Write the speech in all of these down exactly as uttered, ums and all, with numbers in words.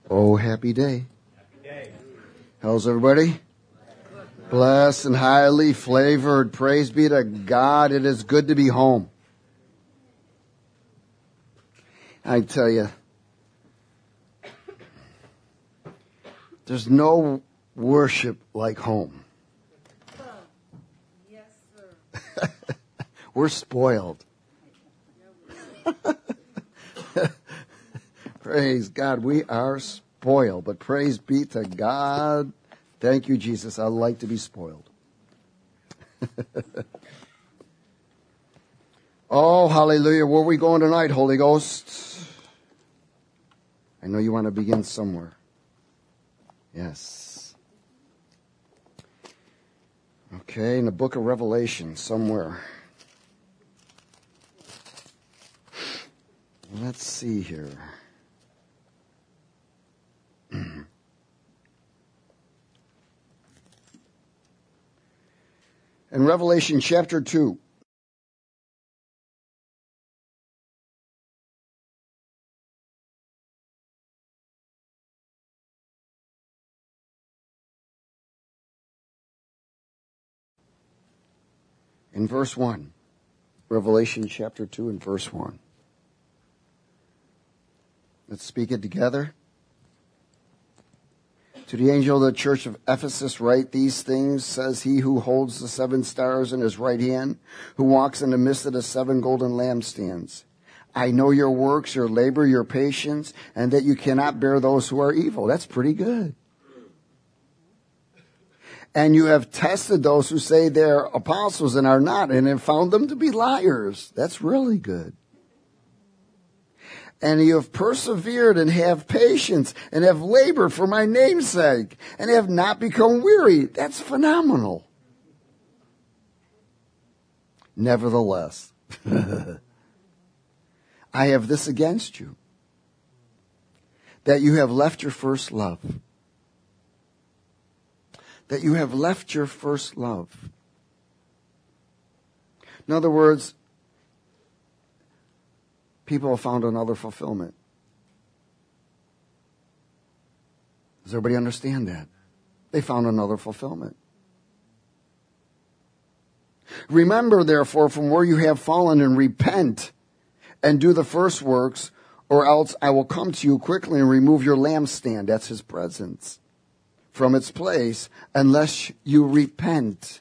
Oh, happy day. How's everybody? Blessed and highly flavored. Praise be to God. It is good to be home. I tell you, there's no worship like home. Yes, sir. We're spoiled. Praise God. We are spoiled, but praise be to God. Thank you, Jesus. I like to be spoiled. Oh, hallelujah. Where are we going tonight, Holy Ghost? I know you want to begin somewhere. Yes. Okay, in the book of Revelation, somewhere. Let's see here. In Revelation chapter two. In verse one. Revelation chapter two and verse one. Let's speak it together. To the angel of the church of Ephesus write, these things says he who holds the seven stars in his right hand, who walks in the midst of the seven golden lampstands. I know your works, your labor, your patience, and that you cannot bear those who are evil. That's pretty good. And you have tested those who say they're apostles and are not, and have found them to be liars. That's really good. And you have persevered and have patience and have labored for my name's sake and have not become weary. That's phenomenal. Nevertheless, I have this against you, that you have left your first love. That you have left your first love. In other words, people have found another fulfillment. Does everybody understand that? They found another fulfillment. Remember, therefore, from where you have fallen, and repent and do the first works, or else I will come to you quickly and remove your lampstand, that's his presence, from its place, unless you repent.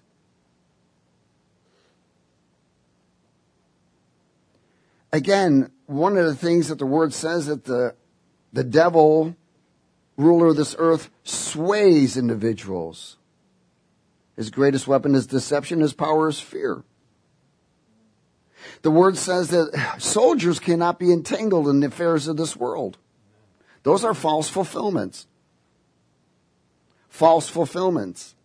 Again, one of the things that the word says that the, the devil, ruler of this earth, sways individuals. His greatest weapon is deception. His power is fear. The word says that soldiers cannot be entangled in the affairs of this world. Those are false fulfillments. False fulfillments.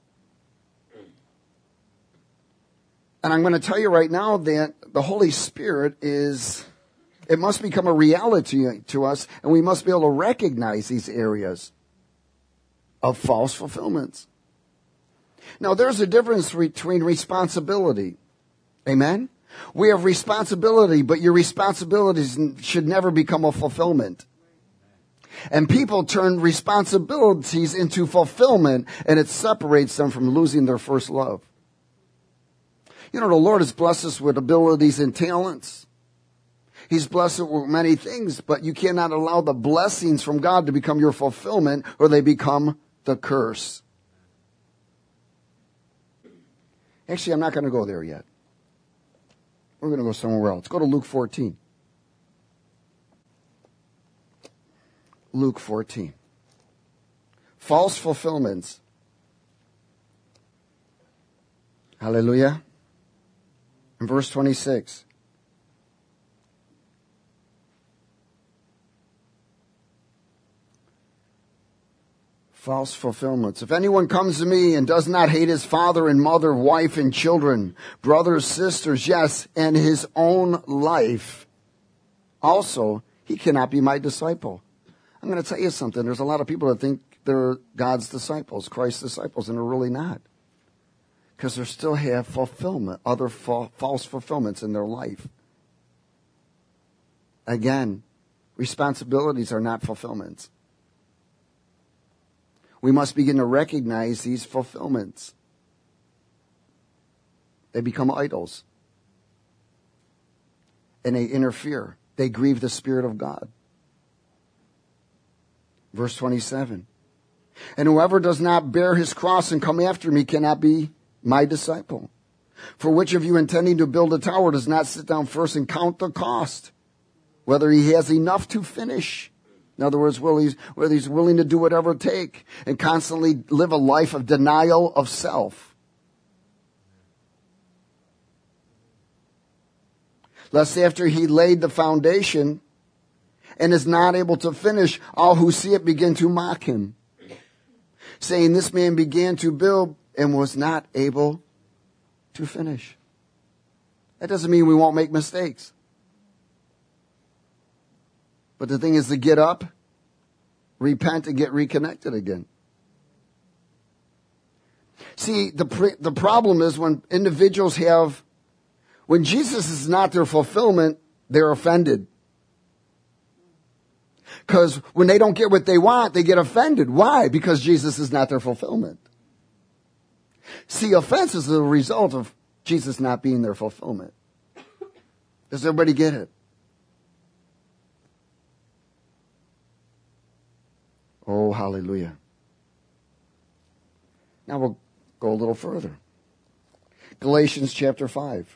And I'm going to tell you right now that the Holy Spirit is, it must become a reality to us, and we must be able to recognize these areas of false fulfillments. Now, there's a difference between responsibility. Amen? We have responsibility, but your responsibilities should never become a fulfillment. And people turn responsibilities into fulfillment, and it separates them from losing their first love. You know, the Lord has blessed us with abilities and talents. He's blessed us with many things, but you cannot allow the blessings from God to become your fulfillment, or they become the curse. Actually, I'm not going to go there yet. We're going to go somewhere else. Go to Luke fourteen. Luke fourteen. False fulfillments. Hallelujah. In verse twenty-six. False fulfillments. If anyone comes to me and does not hate his father and mother, wife and children, brothers, sisters, yes, and his own life, also, he cannot be my disciple. I'm going to tell you something. There's a lot of people that think they're God's disciples, Christ's disciples, and they're really not. Because they still have fulfillment, other fa- false fulfillments in their life. Again, responsibilities are not fulfillments. we must begin to recognize these fulfillments. They become idols. And they interfere. They grieve the Spirit of God. Verse twenty-seven. And whoever does not bear his cross and come after me cannot be my disciple. For which of you intending to build a tower does not sit down first and count the cost, whether he has enough to finish? In other words, whether he's willing to do whatever it takes and constantly live a life of denial of self. Lest after he laid the foundation and is not able to finish, all who see it begin to mock him, saying, this man began to build and was not able to finish. That doesn't mean we won't make mistakes. But the thing is to get up, repent, and get reconnected again. See, the pre- the problem is when individuals have, when Jesus is not their fulfillment, they're offended. Because when they don't get what they want, they get offended. Why? Because Jesus is not their fulfillment. See, offense is the result of Jesus not being their fulfillment. Does everybody get it? Oh, hallelujah. Now we'll go a little further. Galatians chapter five.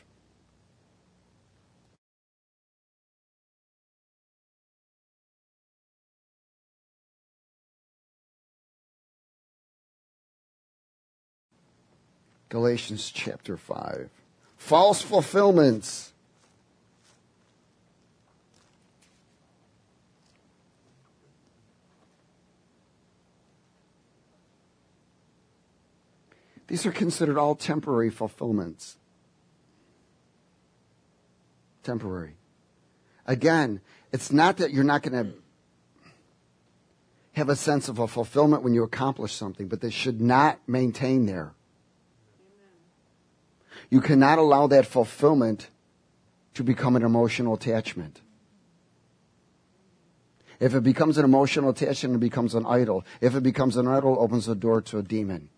Galatians chapter five. False fulfillments. These are considered all temporary fulfillments. Temporary. Again, it's not that you're not going to have a sense of a fulfillment when you accomplish something, but they should not maintain there. You cannot allow that fulfillment to become an emotional attachment. If it becomes an emotional attachment, it becomes an idol. If it becomes an idol, it opens the door to a demon.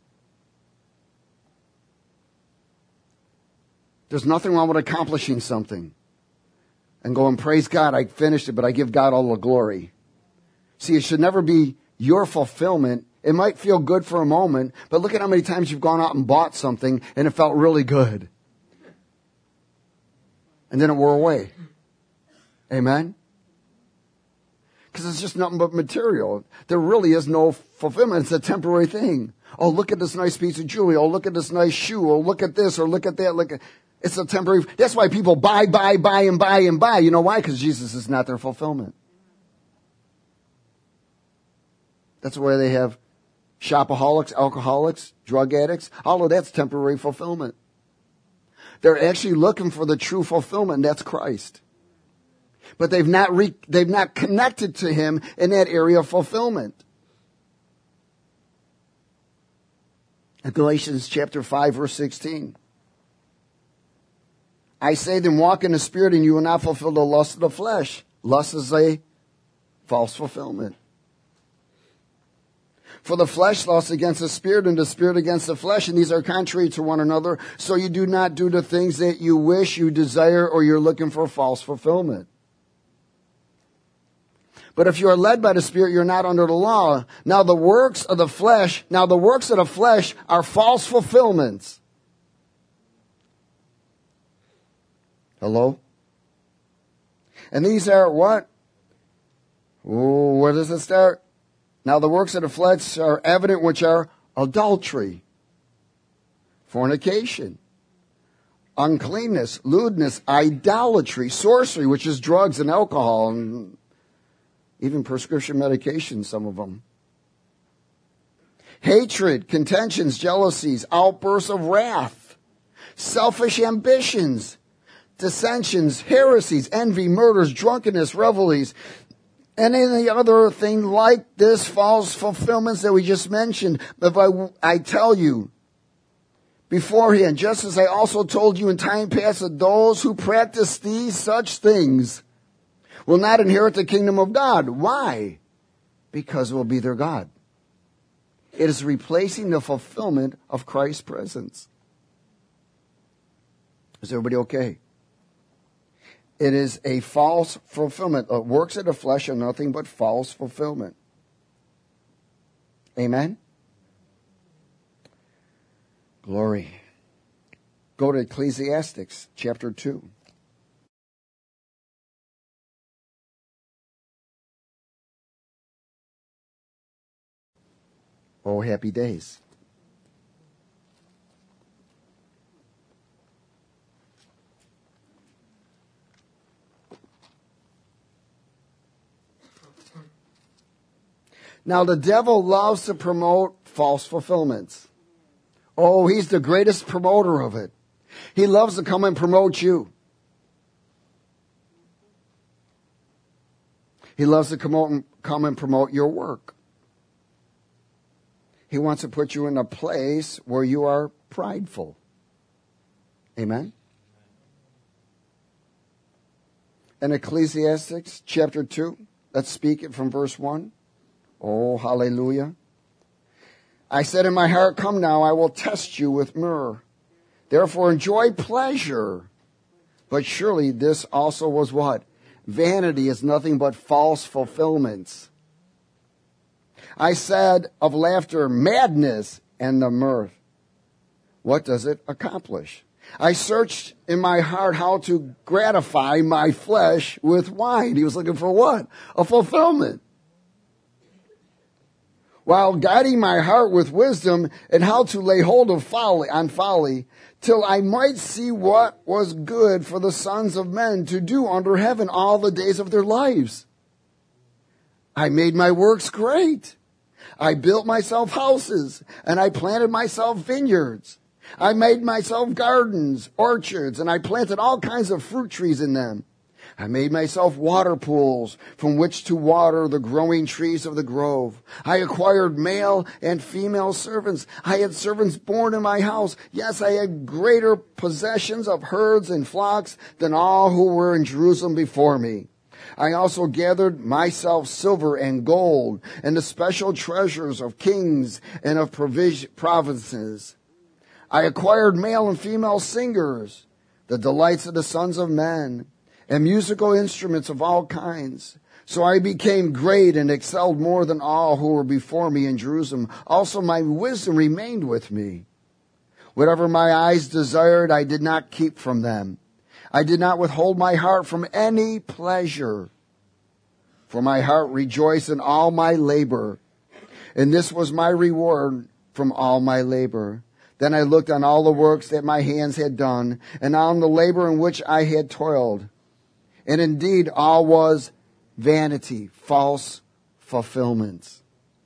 There's nothing wrong with accomplishing something and going, praise God, I finished it, but I give God all the glory. See, it should never be your fulfillment. It might feel good for a moment, but look at how many times you've gone out and bought something and it felt really good. And then it wore away. Amen? Because it's just nothing but material. There really is no fulfillment. It's a temporary thing. Oh, look at this nice piece of jewelry. Oh, look at this nice shoe. Oh, look at this or look at that. Look at, it's a temporary. That's why people buy, buy, buy, and buy, and buy. You know why? Because Jesus is not their fulfillment. That's why they have shopaholics, alcoholics, drug addicts. All of that's temporary fulfillment. They're actually looking for the true fulfillment, and that's Christ. But they've not re- they've not connected to Him in that area of fulfillment. In Galatians chapter five, verse sixteen. I say then walk in the Spirit and you will not fulfill the lust of the flesh. Lust is a false fulfillment. For the flesh lusts against the Spirit and the Spirit against the flesh, and these are contrary to one another. So you do not do the things that you wish, you desire, or you're looking for false fulfillment. But if you are led by the Spirit, you're not under the law. Now the works of the flesh, now the works of the flesh are false fulfillments. Hello? And these are what? Oh, where does it start? Now the works of the flesh are evident, which are adultery, fornication, uncleanness, lewdness, idolatry, sorcery, which is drugs and alcohol, and even prescription medication, some of them. Hatred, contentions, jealousies, outbursts of wrath, selfish ambitions, dissensions, heresies, envy, murders, drunkenness, revelries, and any other thing like this, false fulfillments that we just mentioned. If I, I tell you beforehand, just as I also told you in time past, that those who practice these such things will not inherit the kingdom of God. Why? Because it will be their God. It is replacing the fulfillment of Christ's presence. Is everybody okay? It is a false fulfillment. Uh, works of the flesh are nothing but false fulfillment. Amen? Glory. Go to Ecclesiastes chapter two. Oh, happy days. Now, the devil loves to promote false fulfillments. Oh, he's the greatest promoter of it. He loves to come and promote you. He loves to come, out and, come and promote your work. He wants to put you in a place where you are prideful. Amen? In Ecclesiastes chapter two, let's speak it from verse one. Oh, hallelujah. I said in my heart, come now, I will test you with myrrh. Therefore enjoy pleasure. But surely this also was what? Vanity is nothing but false fulfillments. I said of laughter, madness, and the mirth. What does it accomplish? I searched in my heart how to gratify my flesh with wine. He was looking for what? A fulfillment. While guiding my heart with wisdom and how to lay hold of folly on folly, till I might see what was good for the sons of men to do under heaven all the days of their lives. I made my works great. I built myself houses, and I planted myself vineyards. I made myself gardens, orchards, and I planted all kinds of fruit trees in them. I made myself water pools from which to water the growing trees of the grove. I acquired male and female servants. I had servants born in my house. Yes, I had greater possessions of herds and flocks than all who were in Jerusalem before me. I also gathered myself silver and gold and the special treasures of kings and of provinces. I acquired male and female singers, the delights of the sons of men, and musical instruments of all kinds. So I became great and excelled more than all who were before me in Jerusalem. Also my wisdom remained with me. Whatever my eyes desired, I did not keep from them. I did not withhold my heart from any pleasure. For my heart rejoiced in all my labor, and this was my reward from all my labor. Then I looked on all the works that my hands had done, and on the labor in which I had toiled. And indeed, all was vanity, false fulfillments,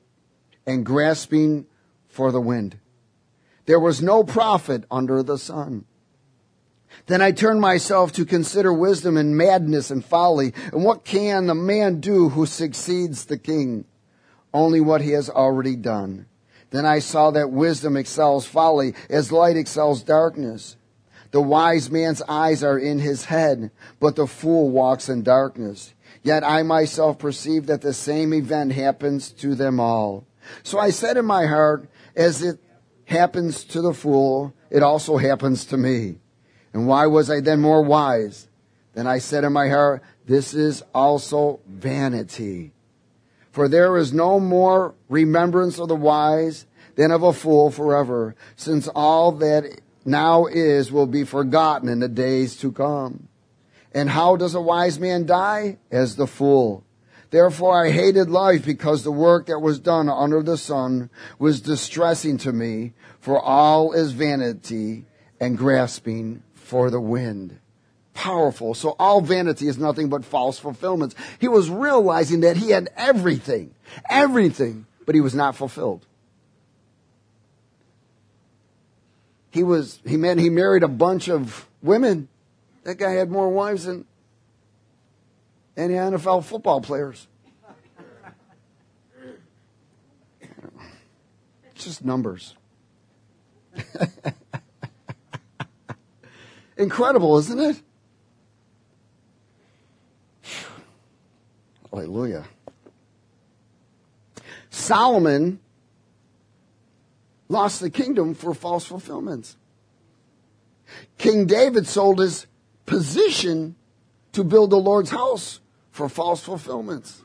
and grasping for the wind. There was no profit under the sun. Then I turned myself to consider wisdom and madness and folly. And what can the man do who succeeds the king? Only what he has already done. Then I saw that wisdom excels folly, as light excels darkness. The wise man's eyes are in his head, but the fool walks in darkness. Yet I myself perceive that the same event happens to them all. So I said in my heart, as it happens to the fool, it also happens to me. And why was I then more wise? Then I said in my heart, this is also vanity. For there is no more remembrance of the wise than of a fool forever, since all that now is will be forgotten in the days to come. And how does a wise man die? As the fool. Therefore I hated life, because the work that was done under the sun was distressing to me, for all is vanity and grasping for the wind. Powerful. So all vanity is nothing but false fulfillments. He was realizing that he had everything, everything, but he was not fulfilled. He was, he meant he married a bunch of women. That guy had more wives than any N F L football players. It's just numbers. Incredible, isn't it? Hallelujah. Solomon lost the kingdom for false fulfillments. King David sold his position to build the Lord's house for false fulfillments.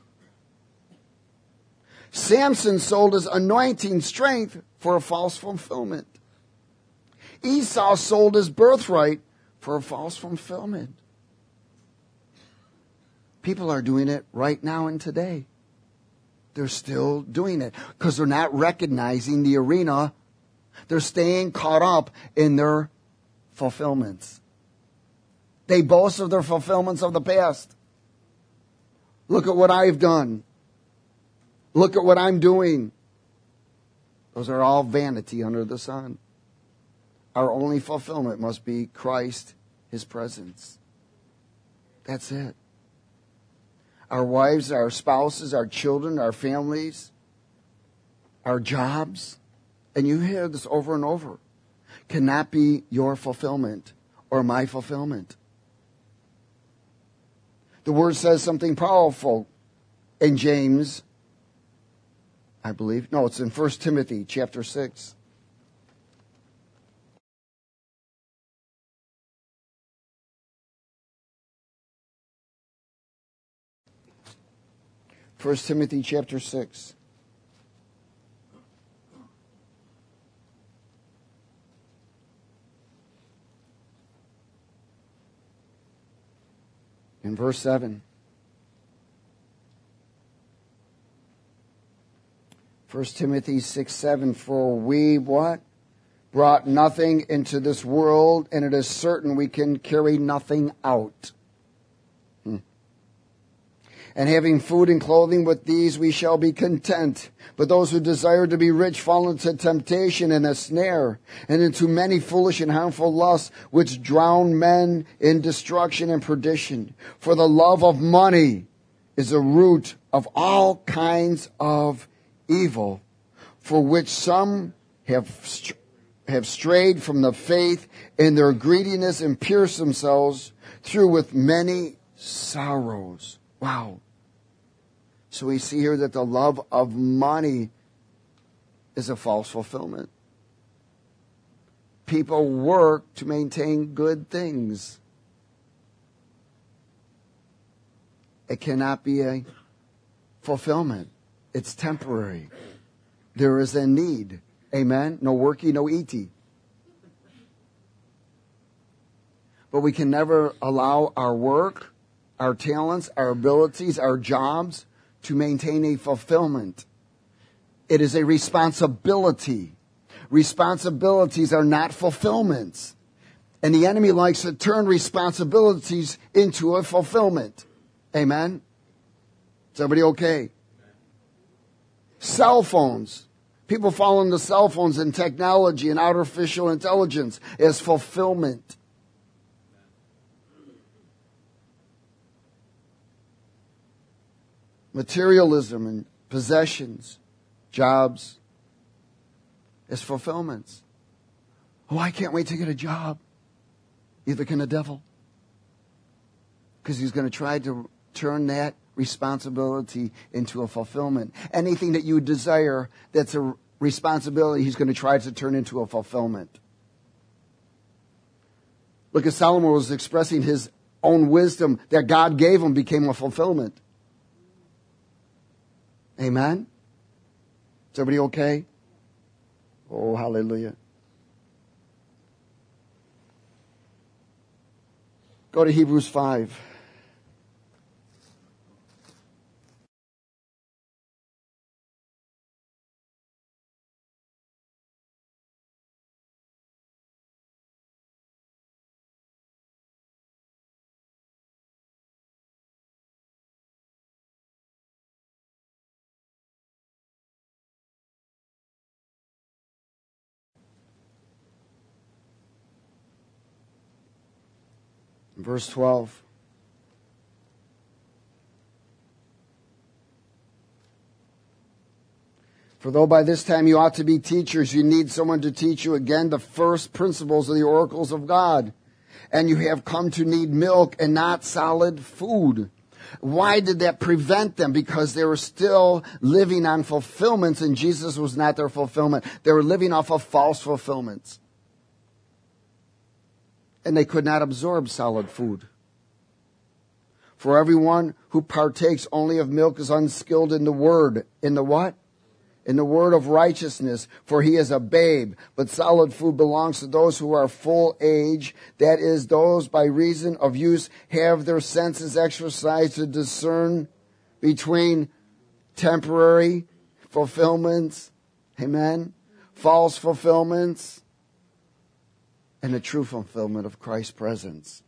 Samson sold his anointing strength for a false fulfillment. Esau sold his birthright for a false fulfillment. People are doing it right now and today. They're still doing it because they're not recognizing the arena. They're staying caught up in their fulfillments. They boast of their fulfillments of the past. Look at what I've done. Look at what I'm doing. Those are all vanity under the sun. Our only fulfillment must be Christ, His presence. That's it. Our wives, our spouses, our children, our families, our jobs, and you hear this over and over, cannot be your fulfillment or my fulfillment. The Word says something powerful in James, I believe. No, it's in First Timothy chapter six. First Timothy chapter six. In verse seven. First Timothy six seven. For we what? Brought nothing into this world, and it is certain we can carry nothing out. Hmm. And having food and clothing, with these we shall be content. But those who desire to be rich fall into temptation and a snare, and into many foolish and harmful lusts, which drown men in destruction and perdition. For the love of money is the root of all kinds of evil, for which some have have strayed from the faith, in their greediness and pierced themselves through with many sorrows. Wow. So we see here that the love of money is a false fulfillment. People work to maintain good things. It cannot be a fulfillment. It's temporary. There is a need. Amen? No worky, no eaty. But we can never allow our work, our talents, our abilities, our jobs to maintain a fulfillment. It is a responsibility. Responsibilities are not fulfillments. And the enemy likes to turn responsibilities into a fulfillment. Amen? Is everybody okay? Cell phones. People fall into cell phones and technology and artificial intelligence as fulfillment. Materialism and possessions, jobs, as fulfillments. Oh, I can't wait to get a job. Neither can the devil. Because he's going to try to turn that responsibility into a fulfillment. Anything that you desire that's a responsibility, he's going to try to turn into a fulfillment. Look, as Solomon was expressing his own wisdom that God gave him became a fulfillment. Amen? Is everybody okay? Oh, hallelujah. Go to Hebrews five. Verse twelve. For though by this time you ought to be teachers, you need someone to teach you again the first principles of the oracles of God. And you have come to need milk and not solid food. Why did that prevent them? Because they were still living on fulfillments, and Jesus was not their fulfillment. They were living off of false fulfillments. And they could not absorb solid food. For everyone who partakes only of milk is unskilled in the word. In the what? In the word of righteousness, for he is a babe. But solid food belongs to those who are full age, that is, those by reason of use have their senses exercised to discern between temporary fulfillments, amen, false fulfillments, and the true fulfillment of Christ's presence.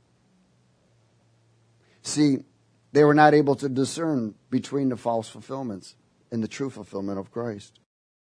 See, they were not able to discern between the false fulfillments and the true fulfillment of Christ.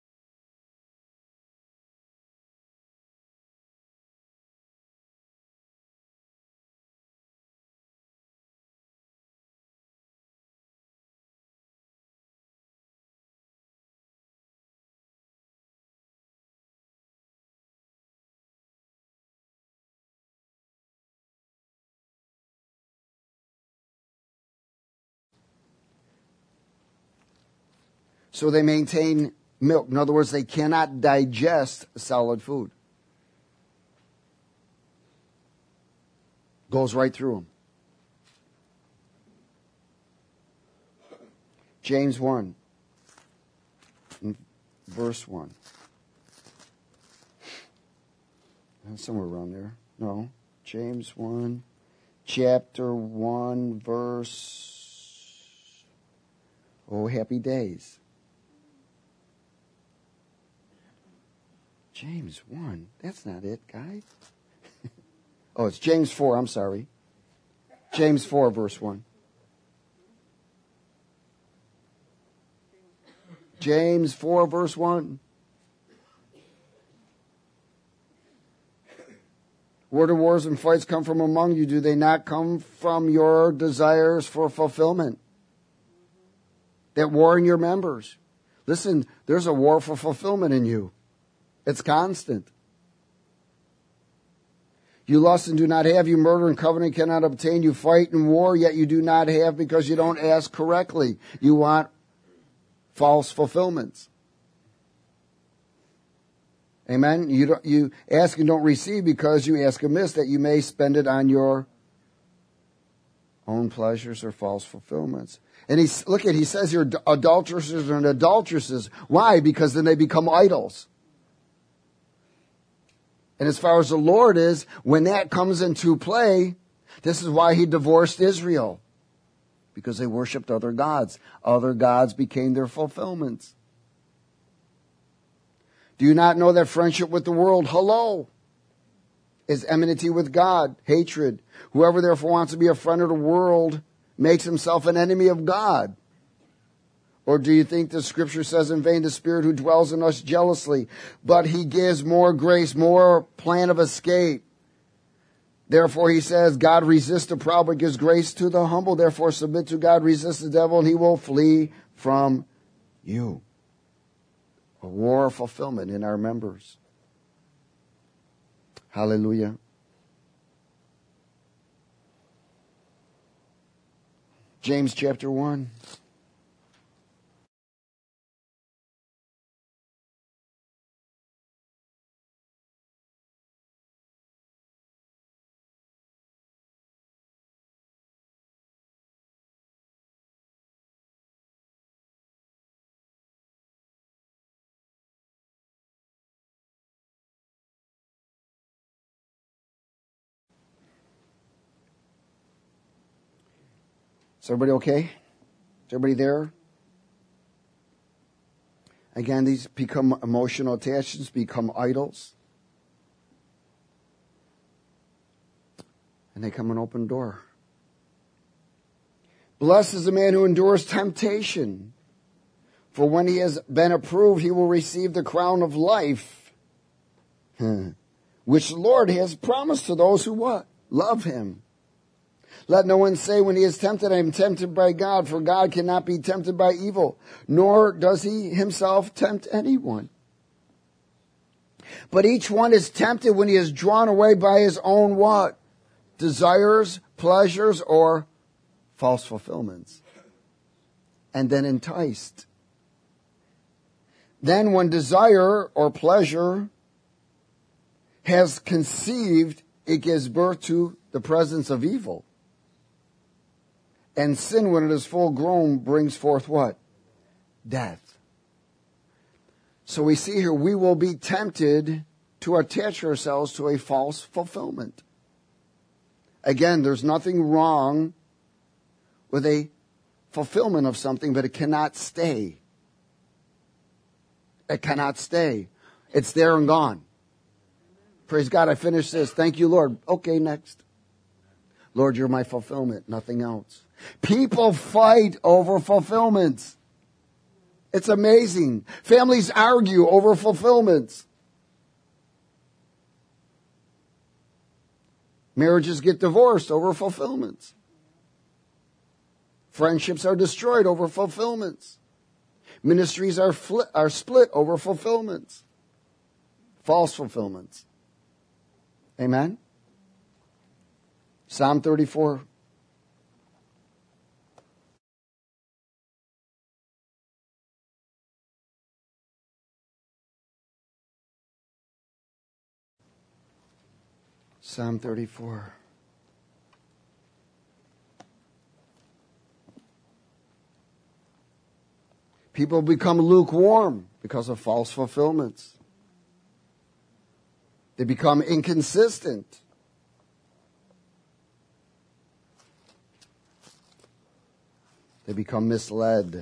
So they maintain milk. In other words, they cannot digest solid food. Goes right through them. James one, verse one. Somewhere around there. No. James one, chapter one, verse... Oh, happy days. James one. That's not it, guys. Oh, it's James four. I'm sorry. James four, verse one. James four, verse one. Where do wars and fights come from among you? Do they not come from your desires for fulfillment that war in your members? Listen, there's a war for fulfillment in you. It's constant. You lust and do not have. You murder and covet and cannot obtain. You fight and war, yet you do not have because you don't ask correctly. You want false fulfillments. Amen? You, don't, you ask and don't receive because you ask amiss, that you may spend it on your own pleasures or false fulfillments. And he's, look at, he says here, adulteresses and adulteresses. Why? Because then they become idols. And as far as the Lord is, when that comes into play, this is why he divorced Israel. Because they worshipped other gods. Other gods became their fulfillments. Do you not know that friendship with the world, hello, is enmity with God, hatred? Whoever therefore wants to be a friend of the world makes himself an enemy of God. Or do you think the scripture says in vain, the Spirit who dwells in us jealously, but he gives more grace, more plan of escape. Therefore he says, God resists the proud, but gives grace to the humble. Therefore submit to God, resist the devil, and he will flee from you. A war of fulfillment in our members. Hallelujah. James chapter one. Is everybody okay? Is everybody there? Again, these become emotional attachments, become idols. And they come an open door. Blessed is the man who endures temptation. For when he has been approved, he will receive the crown of life, which the Lord has promised to those who what? Love him. Let no one say when he is tempted, I am tempted by God, for God cannot be tempted by evil, nor does he himself tempt anyone. But each one is tempted when he is drawn away by his own what? Desires, pleasures, or false fulfillments. And then enticed. Then when desire or pleasure has conceived, it gives birth to the presence of evil. And sin, when it is full grown, brings forth what? Death. So we see here, we will be tempted to attach ourselves to a false fulfillment. Again, there's nothing wrong with a fulfillment of something, but it cannot stay. It cannot stay. It's there and gone. Praise God, I finished this. Thank you, Lord. Okay, next. Lord, you're my fulfillment, nothing else. People fight over fulfillments. It's amazing. Families argue over fulfillments. Marriages get divorced over fulfillments. Friendships are destroyed over fulfillments. Ministries are, fli- are split over fulfillments. False fulfillments. Amen? Psalm thirty-four. Psalm thirty-four. People become lukewarm because of false fulfillments. They become inconsistent. They become misled.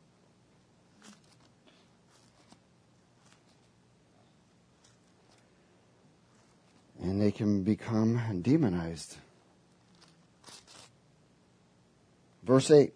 And they can become demonized. Verse eight.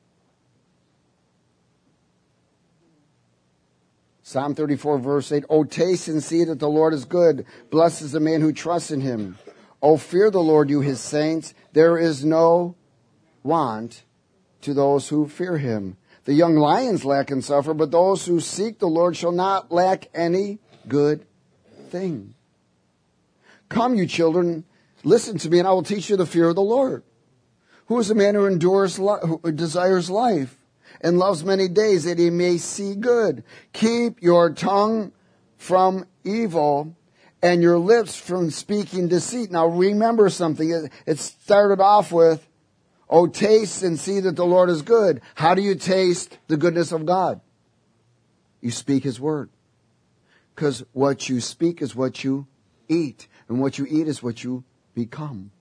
Psalm thirty-four, verse eight. O taste and see that the Lord is good. Blessed is the man who trusts in him. O fear the Lord, you his saints. There is no want to those who fear him. The young lions lack and suffer, but those who seek the Lord shall not lack any good thing. Come, you children, listen to me, and I will teach you the fear of the Lord. Who is the man who endures, li- who desires life, and loves many days that he may see good? Keep your tongue from evil, and your lips from speaking deceit. Now remember something. It, it started off with, oh, taste and see that the Lord is good. How do you taste the goodness of God? You speak his word. Because what you speak is what you eat. And what you eat is what you become.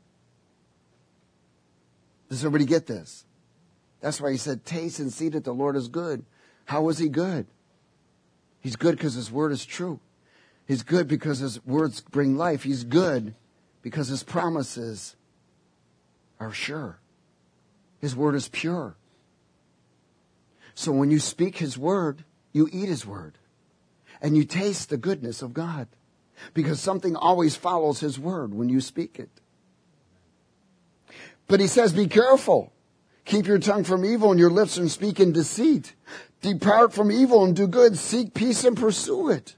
Does everybody get this? That's why he said, taste and see that the Lord is good. How is he good? He's good because his word is true. He's good because his words bring life. He's good because his promises are sure. His word is pure. So when you speak his word, you eat his word. And you taste the goodness of God. Because something always follows his word when you speak it. But he says, be careful. Keep your tongue from evil and your lips from speaking deceit. Depart from evil and do good. Seek peace and pursue it.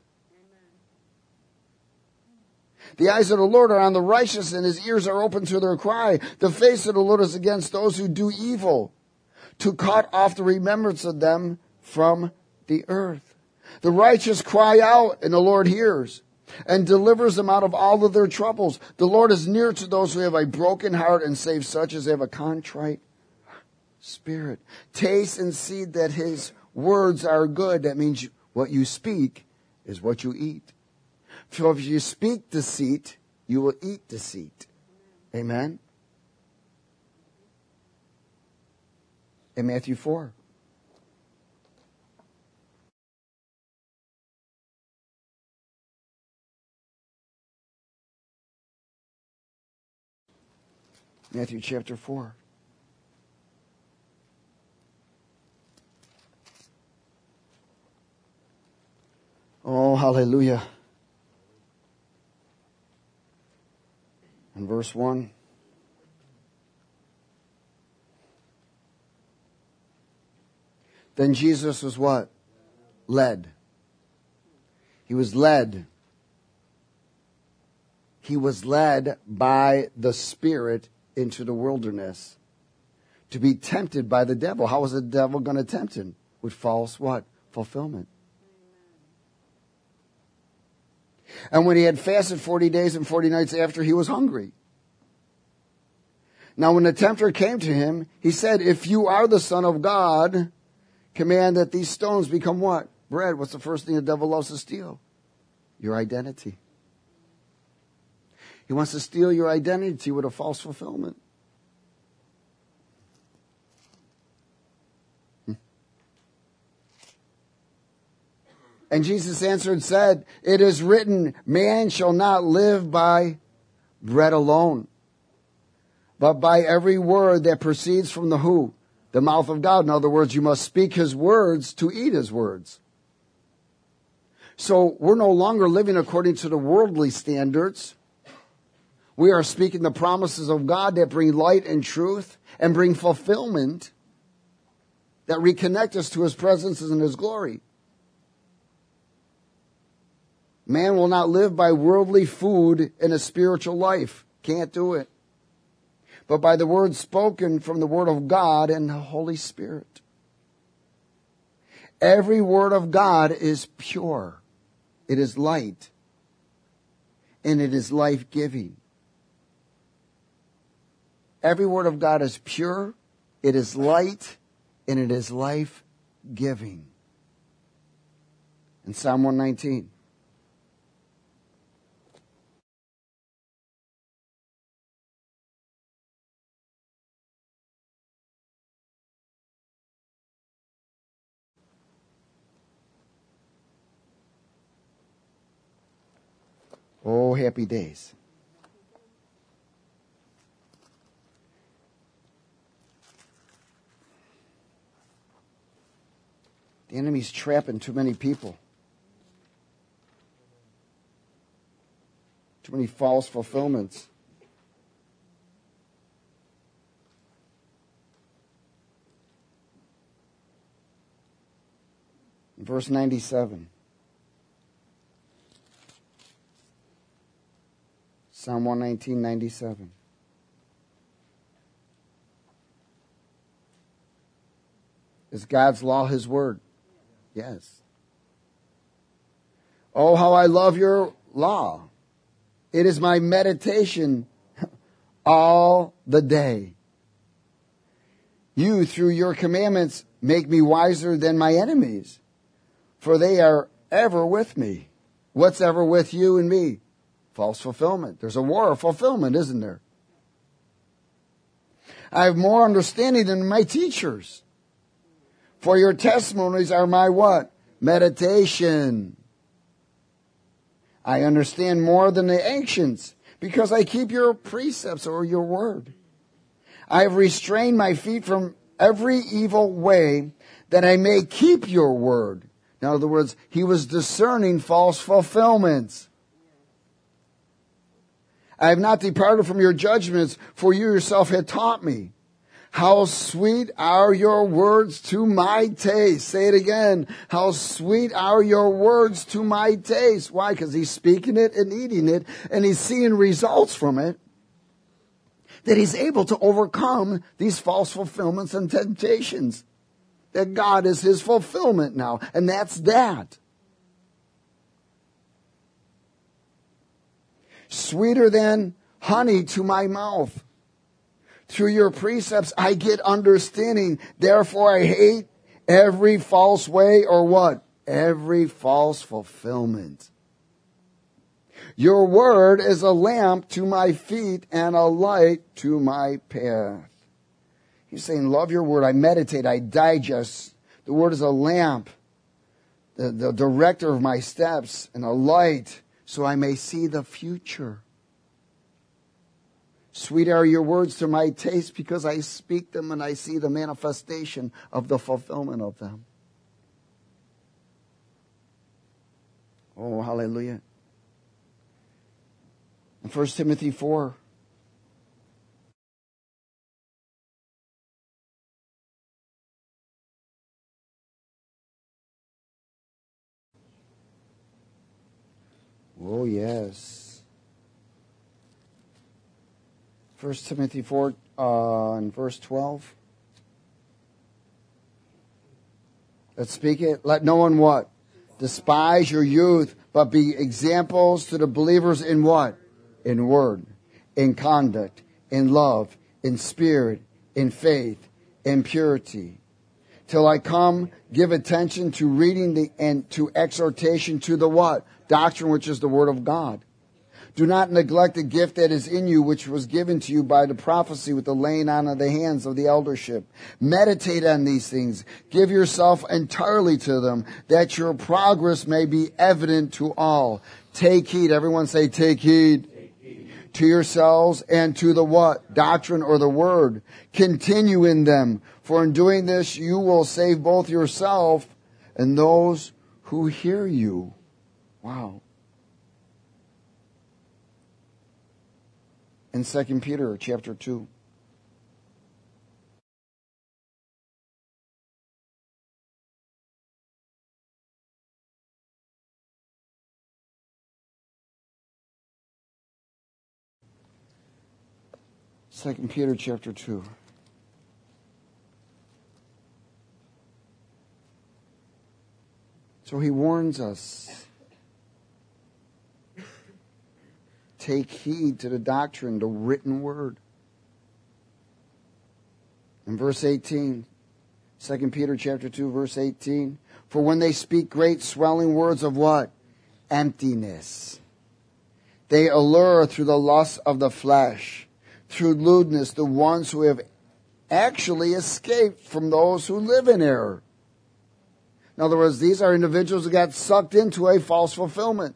The eyes of the Lord are on the righteous, and his ears are open to their cry. The face of the Lord is against those who do evil, to cut off the remembrance of them from the earth. The righteous cry out, and the Lord hears, and delivers them out of all of their troubles. The Lord is near to those who have a broken heart, and saves such as have a contrite spirit. Taste and see that his words are good. That means what you speak is what you eat. So if you speak deceit, you will eat deceit. Amen? In Matthew four. Matthew chapter four. Oh, hallelujah. In verse one. Then Jesus was what? Led. He was led. He was led by the Spirit into the wilderness to be tempted by the devil. How was the devil going to tempt him? With false what? Fulfillment. And when he had fasted forty days and forty nights after, he was hungry. Now when the tempter came to him, he said, if you are the Son of God, command that these stones become what? Bread. What's the first thing the devil loves to steal? Your identity. He wants to steal your identity with a false fulfillment. And Jesus answered and said, it is written, man shall not live by bread alone, but by every word that proceeds from the who? The mouth of God. In other words, you must speak his words to eat his words. So we're no longer living according to the worldly standards. We are speaking the promises of God that bring light and truth and bring fulfillment, that reconnect us to his presence and his glory. Man will not live by worldly food in a spiritual life. Can't do it. But by the word spoken from the word of God and the Holy Spirit. Every word of God is pure. It is light. And it is life-giving. Every word of God is pure. It is light. And it is life-giving. In Psalm one nineteen. Oh, happy days. The enemy's trapping too many people. Too many false fulfillments. Verse ninety-seven. Psalm one nineteen, ninety-seven. Is God's law his word? Yes. Oh, how I love your law. It is my meditation all the day. You, through your commandments, make me wiser than my enemies, for they are ever with me. What's ever with you and me? False fulfillment. There's a war of fulfillment, isn't there? I have more understanding than my teachers. For your testimonies are my what? Meditation. I understand more than the ancients, because I keep your precepts or your word. I have restrained my feet from every evil way, that I may keep your word. In other words, he was discerning false fulfillments. I have not departed from your judgments, for you yourself had taught me. How sweet are your words to my taste. Say it again. How sweet are your words to my taste. Why? Because he's speaking it and eating it, and he's seeing results from it. That he's able to overcome these false fulfillments and temptations. That God is his fulfillment now. And that's that. Sweeter than honey to my mouth. Through your precepts I get understanding. Therefore I hate every false way, or what? Every false fulfillment. Your word is a lamp to my feet and a light to my path. He's saying, love your word. I meditate. I digest. The word is a lamp, the, the director of my steps, and a light so I may see the future. Sweet are your words to my taste, because I speak them and I see the manifestation of the fulfillment of them. Oh, hallelujah. In First Timothy four. Oh, yes. First Timothy four uh, and verse twelve. Let's speak it. Let no one what? Despise your youth, but be examples to the believers in what? In word, in conduct, in love, in spirit, in faith, in purity. Till I come, give attention to reading the and to exhortation to the what? Doctrine, which is the word of God. Do not neglect the gift that is in you, which was given to you by the prophecy with the laying on of the hands of the eldership. Meditate on these things. Give yourself entirely to them, that your progress may be evident to all. Take heed. Everyone say, take heed. Take heed. To yourselves and to the what? Doctrine or the word. Continue in them. For in doing this, you will save both yourself and those who hear you. Wow. In Second Peter chapter two. Second Peter chapter two. So he warns us. Take heed to the doctrine, the written word. In verse eighteen, Second Peter chapter two, verse eighteen, for when they speak great swelling words of what? Emptiness. They allure through the lust of the flesh, through lewdness, the ones who have actually escaped from those who live in error. In other words, these are individuals who got sucked into a false fulfillment.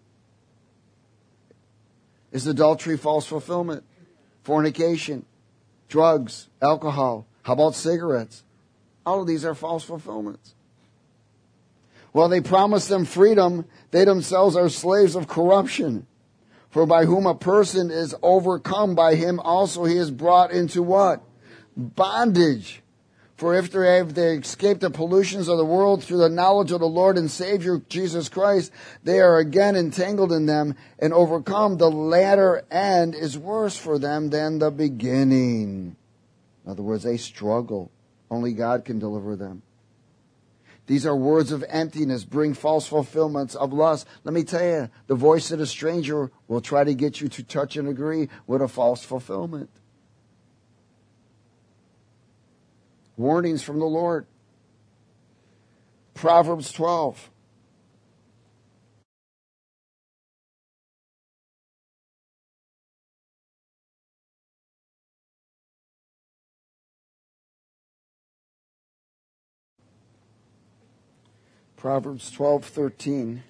Is adultery false fulfillment? Fornication, drugs, alcohol. How about cigarettes? All of these are false fulfillments. While they promise them freedom, they themselves are slaves of corruption. For by whom a person is overcome, by him also he is brought into what? Bondage. For if they have they escaped the pollutions of the world through the knowledge of the Lord and Savior Jesus Christ, they are again entangled in them and overcome. The latter end is worse for them than the beginning. In other words, they struggle. Only God can deliver them. These are words of emptiness, bring false fulfillments of lust. Let me tell you, the voice of the stranger will try to get you to touch and agree with a false fulfillment. Warnings from the Lord. Proverbs twelve. Proverbs twelve thirteen.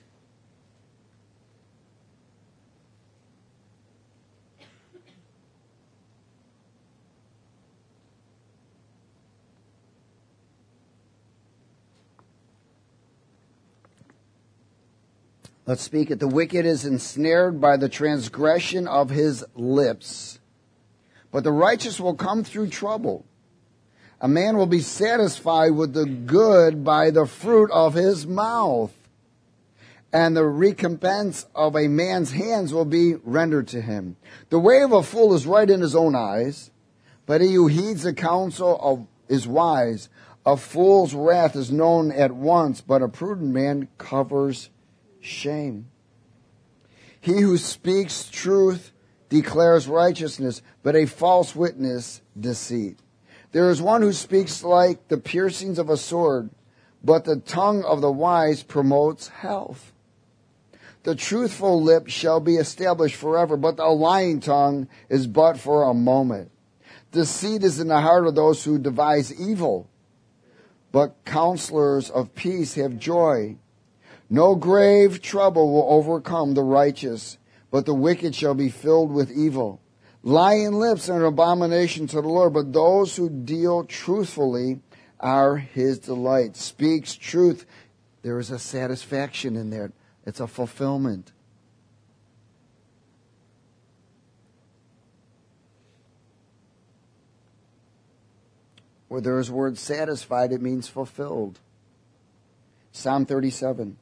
Let's speak it. The wicked is ensnared by the transgression of his lips, but the righteous will come through trouble. A man will be satisfied with the good by the fruit of his mouth, and the recompense of a man's hands will be rendered to him. The way of a fool is right in his own eyes, but he who heeds the counsel of is wise. A fool's wrath is known at once, but a prudent man covers shame. He who speaks truth declares righteousness, but a false witness deceit. There is one who speaks like the piercings of a sword, but the tongue of the wise promotes health. The truthful lip shall be established forever, but the lying tongue is but for a moment. Deceit is in the heart of those who devise evil, but counselors of peace have joy. No grave trouble will overcome the righteous, but the wicked shall be filled with evil. Lying lips are an abomination to the Lord, but those who deal truthfully are his delight. Speaks truth. There is a satisfaction in there. It's a fulfillment. Where there is word satisfied, it means fulfilled. Psalm thirty-seven.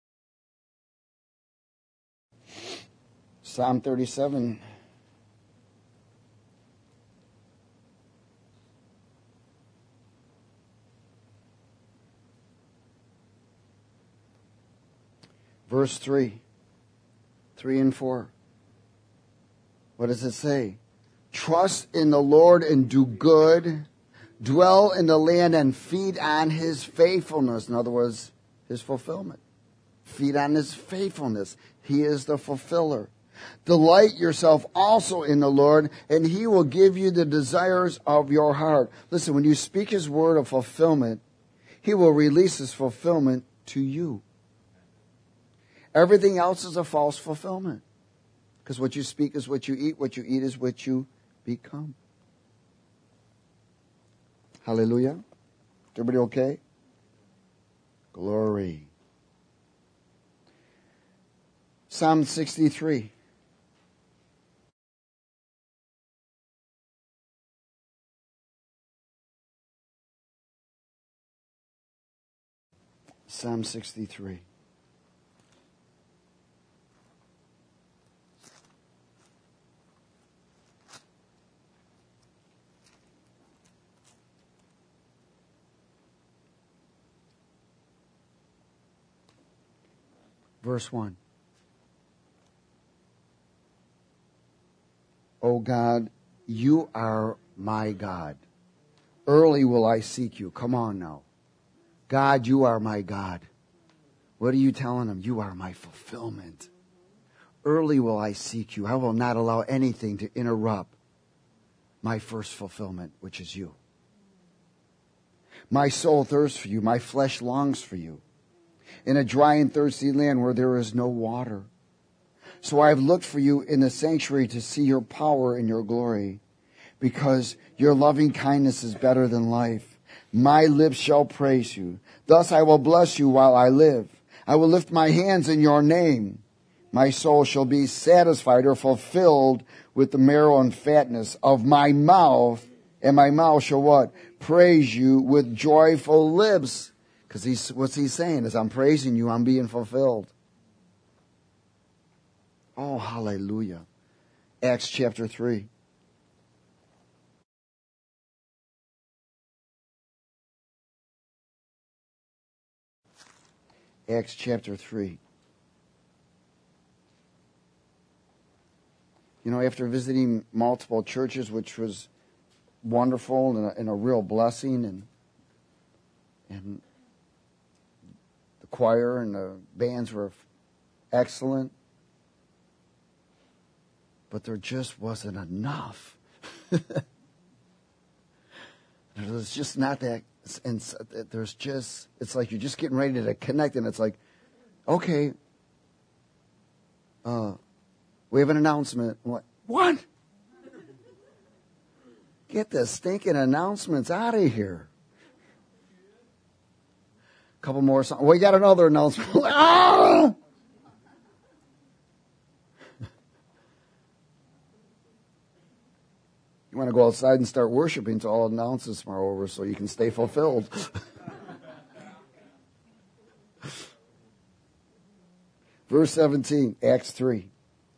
Psalm thirty-seven, Verse three. three and four. What does it say? Trust in the Lord and do good. Dwell in the land and feed on his faithfulness. In other words, his fulfillment. Feed on his faithfulness. He is the fulfiller. Delight yourself also in the Lord, and he will give you the desires of your heart. Listen, when you speak his word of fulfillment, he will release his fulfillment to you. Everything else is a false fulfillment. Because what you speak is what you eat. What you eat is what you become. Hallelujah. Everybody okay? Glory. Psalm sixty-three. Psalm sixty-three. Verse one. O God, you are my God. Early will I seek you. Come on now. God, you are my God. What are you telling him? You are my fulfillment. Early will I seek you. I will not allow anything to interrupt my first fulfillment, which is you. My soul thirsts for you. My flesh longs for you. In a dry and thirsty land where there is no water. So I have looked for you in the sanctuary to see your power and your glory, because your loving kindness is better than life. My lips shall praise you. Thus I will bless you while I live. I will lift my hands in your name. My soul shall be satisfied or fulfilled with the marrow and fatness of my mouth, and my mouth shall what? Praise you with joyful lips. Because he's, what's he saying? As I'm praising you, I'm being fulfilled. Oh, hallelujah. Acts chapter three. Acts chapter three. You know, after visiting multiple churches, which was wonderful and a, and a real blessing, and and the choir and the bands were excellent, but there just wasn't enough. There's just not that, and there's just, it's like you're just getting ready to connect, and it's like, okay, uh, we have an announcement. What? What? Get the stinking announcements out of here. A couple more songs. We got another announcement. Ah! You want to go outside and start worshiping until all announcements are over so you can stay fulfilled. Verse seventeen, Acts three.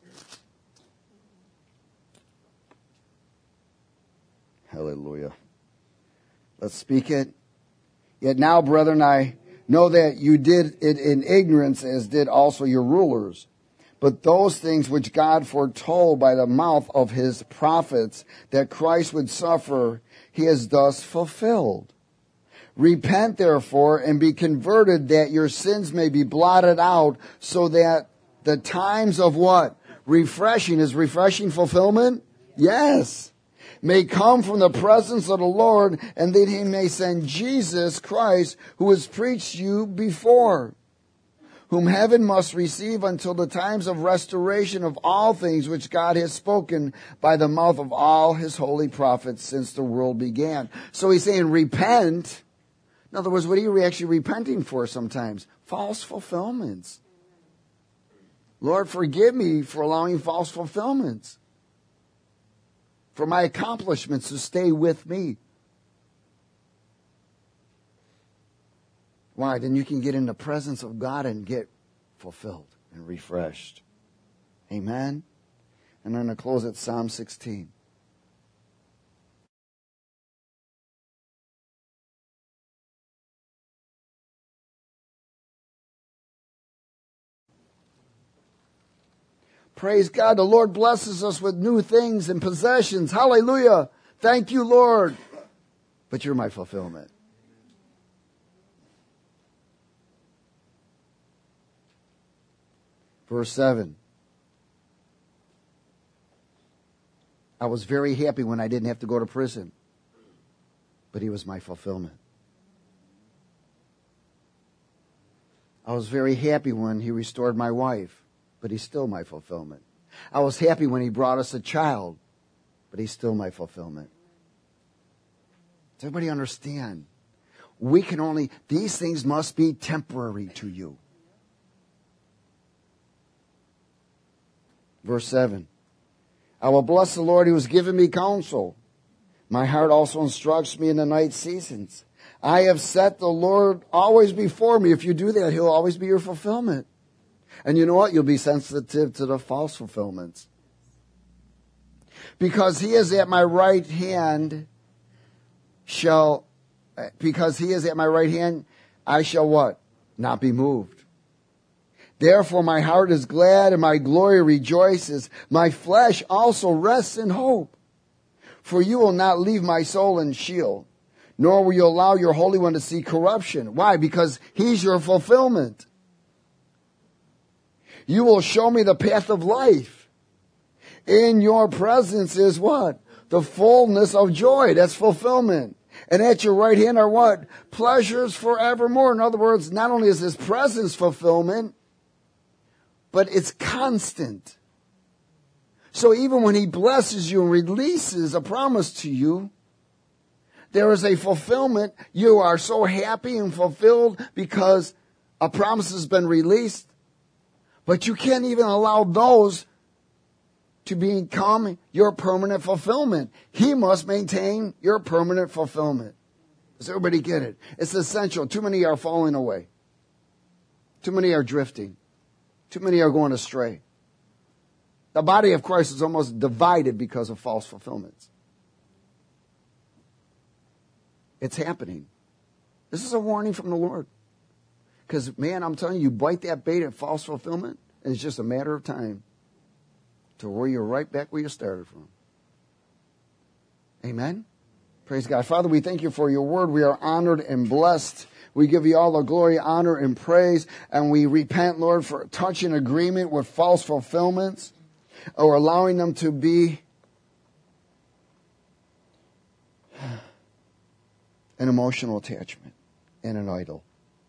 Hallelujah. Let's speak it. Yet now, brethren, I know that you did it in ignorance, as did also your rulers. But those things which God foretold by the mouth of his prophets that Christ would suffer, he has thus fulfilled. Repent, therefore, and be converted, that your sins may be blotted out, so that the times of what? Refreshing. Is refreshing fulfillment? Yes. May come from the presence of the Lord, and that he may send Jesus Christ, who has preached you before, whom heaven must receive until the times of restoration of all things which God has spoken by the mouth of all his holy prophets since the world began. So he's saying repent. In other words, what are you actually repenting for sometimes? False fulfillments. Lord, forgive me for allowing false fulfillments, for my accomplishments to stay with me. Why? Then you can get in the presence of God and get fulfilled and refreshed. Amen? And I'm going to close at Psalm sixteen. Praise God. The Lord blesses us with new things and possessions. Hallelujah. Thank you, Lord. But you're my fulfillment. Verse seven. I was very happy when I didn't have to go to prison. But he was my fulfillment. I was very happy when he restored my wife, but he's still my fulfillment. I was happy when he brought us a child, but he's still my fulfillment. Does everybody understand? We can only, these things must be temporary to you. Verse seven. I will bless the Lord who has given me counsel. My heart also instructs me in the night seasons. I have set the Lord always before me. If you do that, he'll always be your fulfillment. And you know what? You'll be sensitive to the false fulfillments. Because he is at my right hand, shall, because he is at my right hand, I shall what? Not be moved. Therefore my heart is glad and my glory rejoices. My flesh also rests in hope. For you will not leave my soul in Sheol, nor will you allow your Holy One to see corruption. Why? Because he's your fulfillment. You will show me the path of life. In your presence is what? The fullness of joy. That's fulfillment. And at your right hand are what? Pleasures forevermore. In other words, not only is his presence fulfillment, but it's constant. So even when he blesses you and releases a promise to you, there is a fulfillment. You are so happy and fulfilled because a promise has been released. But you can't even allow those to become your permanent fulfillment. He must maintain your permanent fulfillment. Does everybody get it? It's essential. Too many are falling away. Too many are drifting. Too many are going astray. The body of Christ is almost divided because of false fulfillments. It's happening. This is a warning from the Lord. Because, man, I'm telling you, you bite that bait at false fulfillment, and it's just a matter of time to where you're right back where you started from. Amen? Praise God. Father, we thank you for your word. We are honored and blessed. We give you all the glory, honor, and praise. And we repent, Lord, for touching agreement with false fulfillments or allowing them to be an emotional attachment and an idol.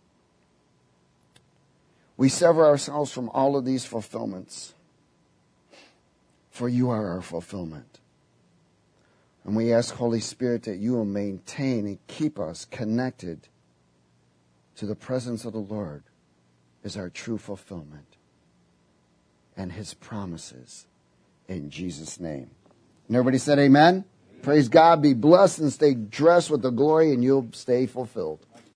We sever ourselves from all of these fulfillments, for you are our fulfillment. And we ask, Holy Spirit, that you will maintain and keep us connected to the presence of the Lord as our true fulfillment and his promises in Jesus' name. And everybody said amen? Amen. Praise God. Be blessed and stay dressed with the glory, and you'll stay fulfilled.